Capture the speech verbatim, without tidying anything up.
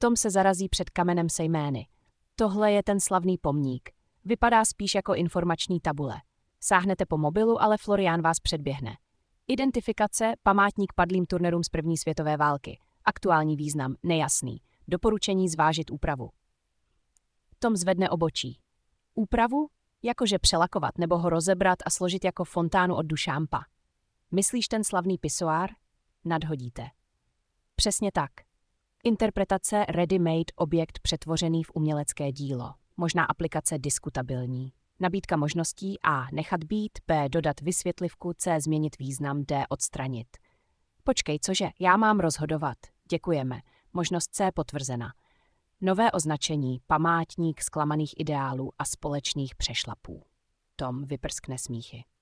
Tom se zarazí před kamenem se jmény. Tohle je ten slavný pomník. Vypadá spíš jako informační tabule. Sáhnete po mobilu, ale Florian vás předběhne. Identifikace, památník padlým turnerům z první světové války. Aktuální význam, nejasný. Doporučení zvážit úpravu. Tom zvedne obočí. Úpravu? Jakože přelakovat nebo ho rozebrat a složit jako fontánu od Duchampa. Myslíš ten slavný pisoár? Nadhodíte. Přesně tak. Interpretace ready-made objekt přetvořený v umělecké dílo. Možná aplikace diskutabilní. Nabídka možností A. Nechat být, B. Dodat vysvětlivku, C. Změnit význam, D. Odstranit. Počkej, cože? Já mám rozhodovat. Děkujeme. Možnost C. Potvrzena. Nové označení, památník zklamaných ideálů a společných přešlapů. Tom vyprskne smíchy.